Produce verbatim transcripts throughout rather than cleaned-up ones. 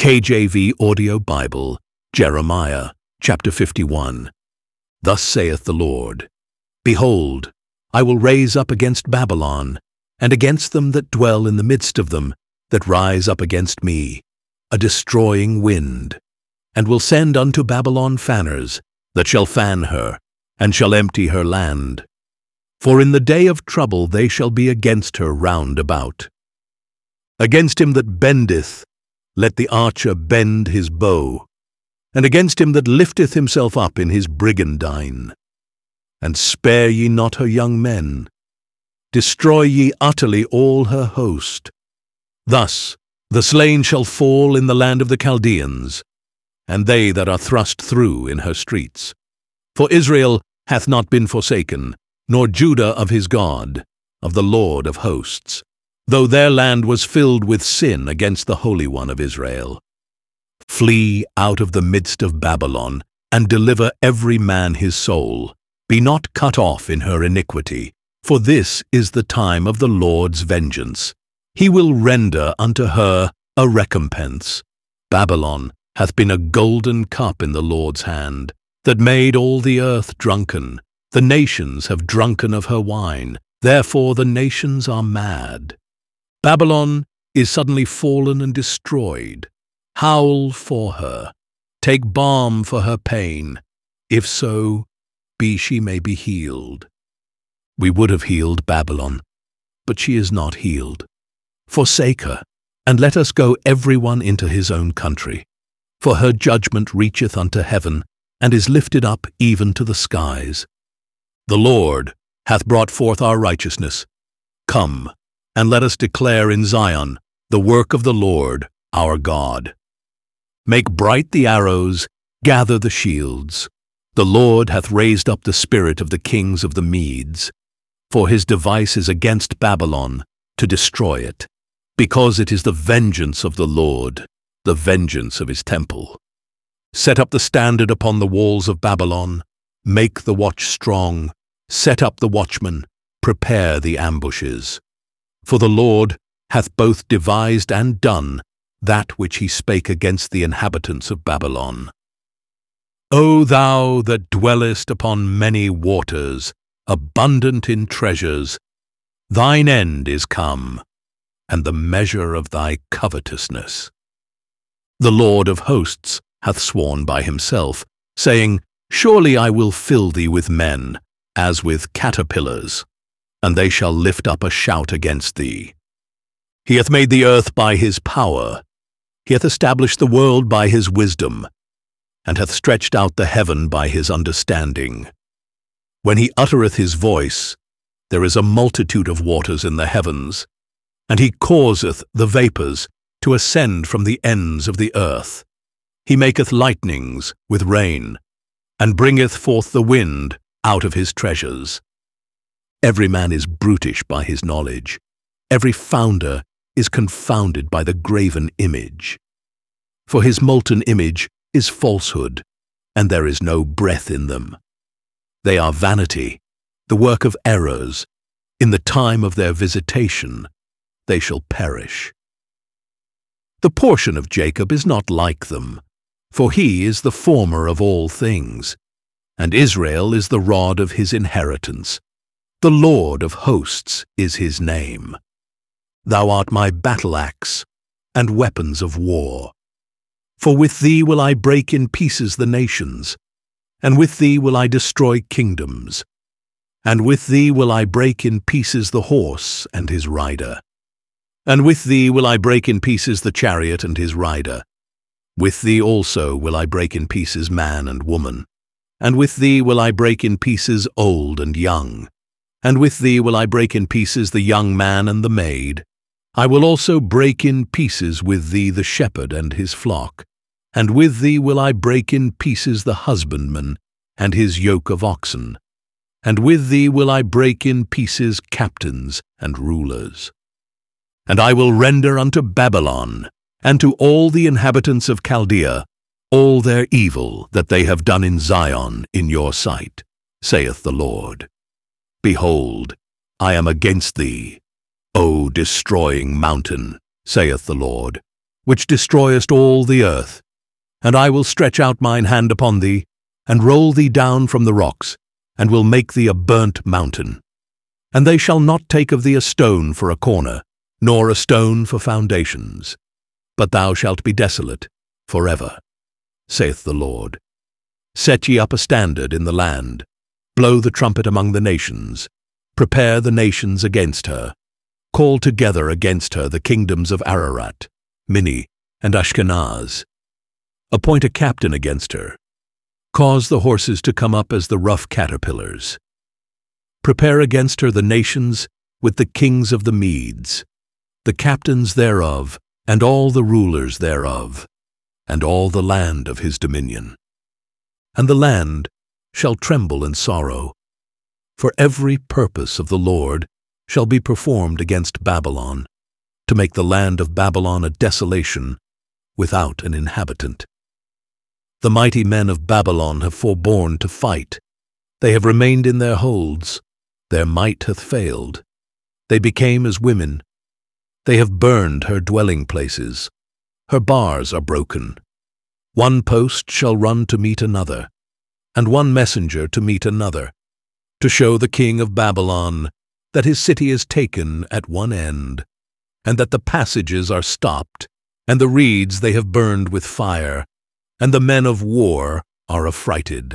K J V Audio Bible, Jeremiah, chapter fifty-one. Thus saith the Lord, Behold, I will raise up against Babylon, and against them that dwell in the midst of them, that rise up against me, a destroying wind, and will send unto Babylon fanners, that shall fan her, and shall empty her land. For in the day of trouble they shall be against her round about. Against him that bendeth, let the archer bend his bow, and against him that lifteth himself up in his brigandine. And spare ye not her young men, destroy ye utterly all her host. Thus the slain shall fall in the land of the Chaldeans, and they that are thrust through in her streets. For Israel hath not been forsaken, nor Judah of his God, of the Lord of hosts, though their land was filled with sin against the Holy One of Israel. Flee out of the midst of Babylon, and deliver every man his soul. Be not cut off in her iniquity, for this is the time of the Lord's vengeance. He will render unto her a recompense. Babylon hath been a golden cup in the Lord's hand, that made all the earth drunken. The nations have drunken of her wine, therefore the nations are mad. Babylon is suddenly fallen and destroyed. Howl for her, take balm for her pain, if so be she may be healed. We would have healed Babylon, but she is not healed. Forsake her, and let us go every one into his own country. For her judgment reacheth unto heaven, and is lifted up even to the skies. The Lord hath brought forth our righteousness. Come, and let us declare in Zion the work of the Lord our God. Make bright the arrows, gather the shields. The Lord hath raised up the spirit of the kings of the Medes, for his device is against Babylon, to destroy it, because it is the vengeance of the Lord, the vengeance of his temple. Set up the standard upon the walls of Babylon, make the watch strong, set up the watchmen, prepare the ambushes. For the Lord hath both devised and done that which he spake against the inhabitants of Babylon. O thou that dwellest upon many waters, abundant in treasures, thine end is come, and the measure of thy covetousness. The Lord of hosts hath sworn by himself, saying, Surely I will fill thee with men, as with caterpillars, and they shall lift up a shout against thee. He hath made the earth by his power, he hath established the world by his wisdom, and hath stretched out the heaven by his understanding. When he uttereth his voice, there is a multitude of waters in the heavens, and he causeth the vapours to ascend from the ends of the earth. He maketh lightnings with rain, and bringeth forth the wind out of his treasures. Every man is brutish by his knowledge. Every founder is confounded by the graven image. For his molten image is falsehood, and there is no breath in them. They are vanity, the work of errors. In the time of their visitation they shall perish. The portion of Jacob is not like them, for he is the former of all things, and Israel is the rod of his inheritance. The Lord of hosts is his name. Thou art my battle-axe and weapons of war. For with thee will I break in pieces the nations, and with thee will I destroy kingdoms, and with thee will I break in pieces the horse and his rider, and with thee will I break in pieces the chariot and his rider. With thee also will I break in pieces man and woman, and with thee will I break in pieces old and young, and with thee will I break in pieces the young man and the maid. I will also break in pieces with thee the shepherd and his flock, and with thee will I break in pieces the husbandman and his yoke of oxen, and with thee will I break in pieces captains and rulers. And I will render unto Babylon, and to all the inhabitants of Chaldea, all their evil that they have done in Zion in your sight, saith the Lord. Behold, I am against thee, O destroying mountain, saith the Lord, which destroyest all the earth. And I will stretch out mine hand upon thee, and roll thee down from the rocks, and will make thee a burnt mountain. And they shall not take of thee a stone for a corner, nor a stone for foundations. But thou shalt be desolate for ever, saith the Lord. Set ye up a standard in the land, blow the trumpet among the nations, prepare the nations against her, call together against her the kingdoms of Ararat, Minni, and Ashkenaz. Appoint a captain against her. Cause the horses to come up as the rough caterpillars. Prepare against her the nations with the kings of the Medes, the captains thereof, and all the rulers thereof, and all the land of his dominion. And the land shall tremble in sorrow, for every purpose of the Lord shall be performed against Babylon, to make the land of Babylon a desolation without an inhabitant. The mighty men of Babylon have forborne to fight. They have remained in their holds. Their might hath failed. They became as women. They have burned her dwelling places. Her bars are broken. One post shall run to meet another, and one messenger to meet another, to show the king of Babylon that his city is taken at one end, and that the passages are stopped, and the reeds they have burned with fire, and the men of war are affrighted.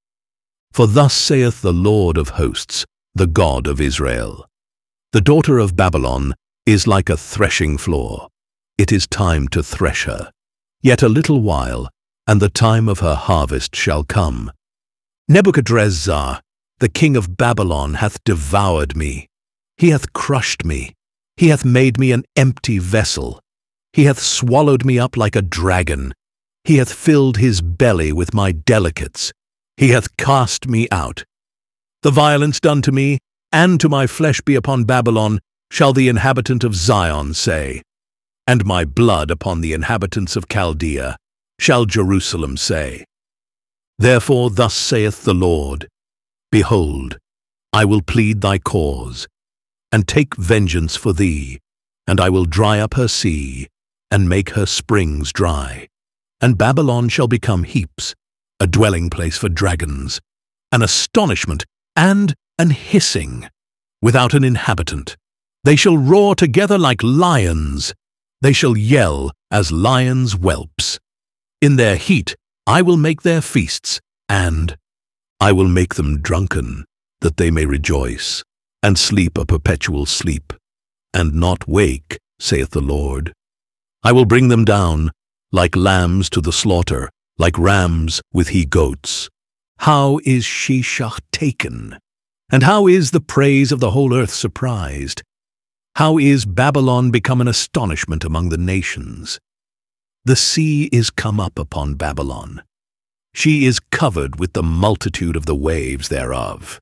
For thus saith the Lord of hosts, the God of Israel, the daughter of Babylon is like a threshing floor. It is time to thresh her. Yet a little while, and the time of her harvest shall come. Nebuchadrezzar, the king of Babylon, hath devoured me. He hath crushed me. He hath made me an empty vessel. He hath swallowed me up like a dragon. He hath filled his belly with my delicates. He hath cast me out. The violence done to me, and to my flesh be upon Babylon, shall the inhabitant of Zion say, and my blood upon the inhabitants of Chaldea, shall Jerusalem say. Therefore thus saith the Lord, Behold, I will plead thy cause, and take vengeance for thee, and I will dry up her sea, and make her springs dry. And Babylon shall become heaps, a dwelling place for dragons, an astonishment and an hissing, without an inhabitant. They shall roar together like lions. They shall yell as lions' whelps. In their heat I will make their feasts, and I will make them drunken, that they may rejoice, and sleep a perpetual sleep, and not wake, saith the Lord. I will bring them down, like lambs to the slaughter, like rams with he-goats. How is Sheshach taken? And how is the praise of the whole earth surprised? How is Babylon become an astonishment among the nations? The sea is come up upon Babylon. She is covered with the multitude of the waves thereof.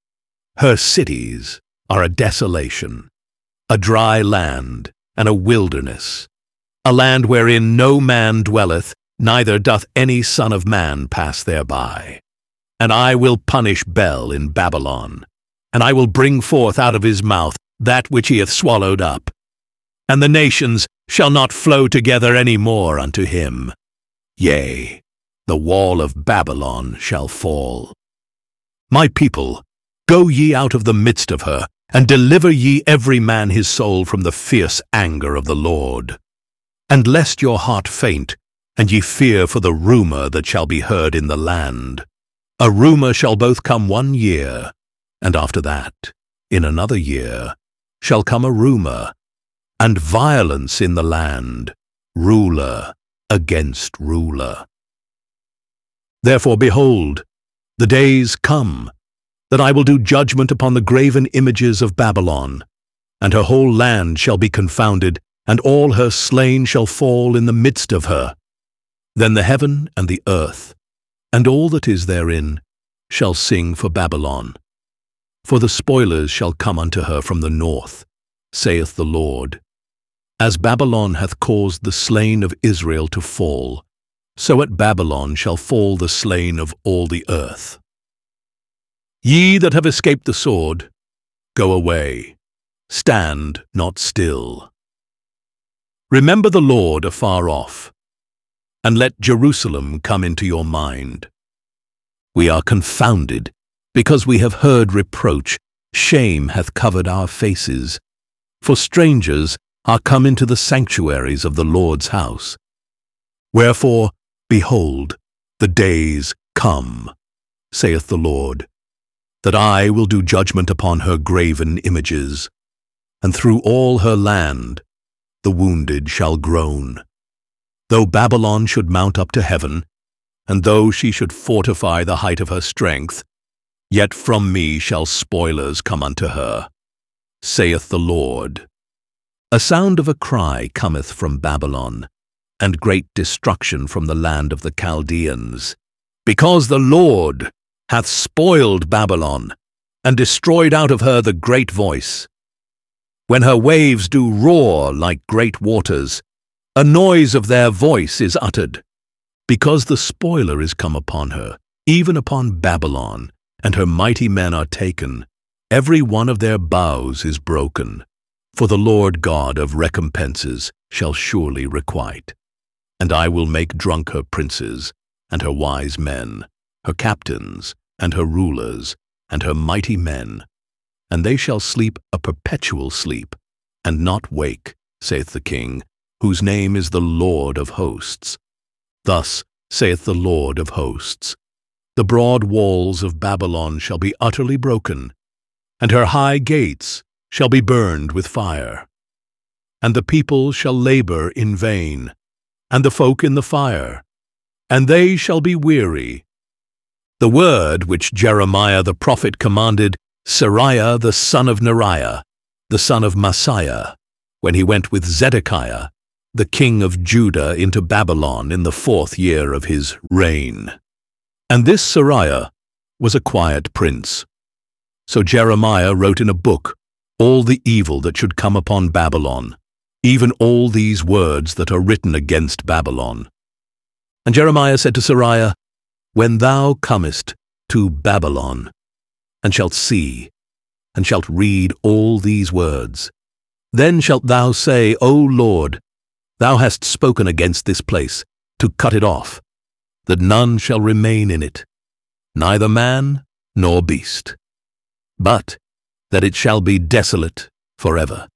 Her cities are a desolation, a dry land, and a wilderness, a land wherein no man dwelleth, neither doth any son of man pass thereby. And I will punish Bel in Babylon, and I will bring forth out of his mouth that which he hath swallowed up. And the nations shall not flow together any more unto him. Yea, the wall of Babylon shall fall. My people, go ye out of the midst of her, and deliver ye every man his soul from the fierce anger of the Lord. And lest your heart faint, and ye fear for the rumour that shall be heard in the land. A rumour shall both come one year, and after that, in another year, shall come a rumour, and violence in the land, ruler against ruler. Therefore, behold, the days come, that I will do judgment upon the graven images of Babylon, and her whole land shall be confounded, and all her slain shall fall in the midst of her. Then the heaven and the earth, and all that is therein, shall sing for Babylon. For the spoilers shall come unto her from the north, saith the Lord. As Babylon hath caused the slain of Israel to fall, so at Babylon shall fall the slain of all the earth. Ye that have escaped the sword, go away, stand not still. Remember the Lord afar off, and let Jerusalem come into your mind. We are confounded, because we have heard reproach. Shame hath covered our faces. For strangers are come into the sanctuaries of the Lord's house. Wherefore, behold, the days come, saith the Lord, that I will do judgment upon her graven images, and through all her land the wounded shall groan. Though Babylon should mount up to heaven, and though she should fortify the height of her strength, yet from me shall spoilers come unto her, saith the Lord. A sound of a cry cometh from Babylon, and great destruction from the land of the Chaldeans, because the Lord hath spoiled Babylon, and destroyed out of her the great voice. When her waves do roar like great waters, a noise of their voice is uttered. Because the spoiler is come upon her, even upon Babylon, and her mighty men are taken, every one of their bows is broken. For the Lord God of recompenses shall surely requite. And I will make drunk her princes, and her wise men, her captains, and her rulers, and her mighty men, and they shall sleep a perpetual sleep, and not wake, saith the King, whose name is the Lord of hosts. Thus saith the Lord of hosts, the broad walls of Babylon shall be utterly broken, and her high gates shall be burned with fire. And the people shall labor in vain, and the folk in the fire, and they shall be weary. The word which Jeremiah the prophet commanded Seraiah the son of Neriah, the son of Maaseiah, when he went with Zedekiah, the king of Judah, into Babylon in the fourth year of his reign. And this Seraiah was a quiet prince. So Jeremiah wrote in a book all the evil that should come upon Babylon, even all these words that are written against Babylon. And Jeremiah said to Seraiah, When thou comest to Babylon, and shalt see, and shalt read all these words, then shalt thou say, O Lord, thou hast spoken against this place, to cut it off, that none shall remain in it, neither man nor beast, but that it shall be desolate forever.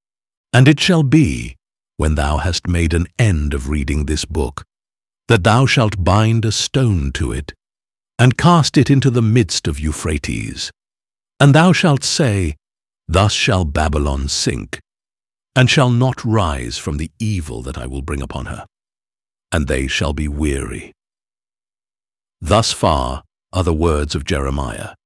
And it shall be, when thou hast made an end of reading this book, that thou shalt bind a stone to it, and cast it into the midst of Euphrates. And thou shalt say, Thus shall Babylon sink, and shall not rise from the evil that I will bring upon her, and they shall be weary. Thus far are the words of Jeremiah.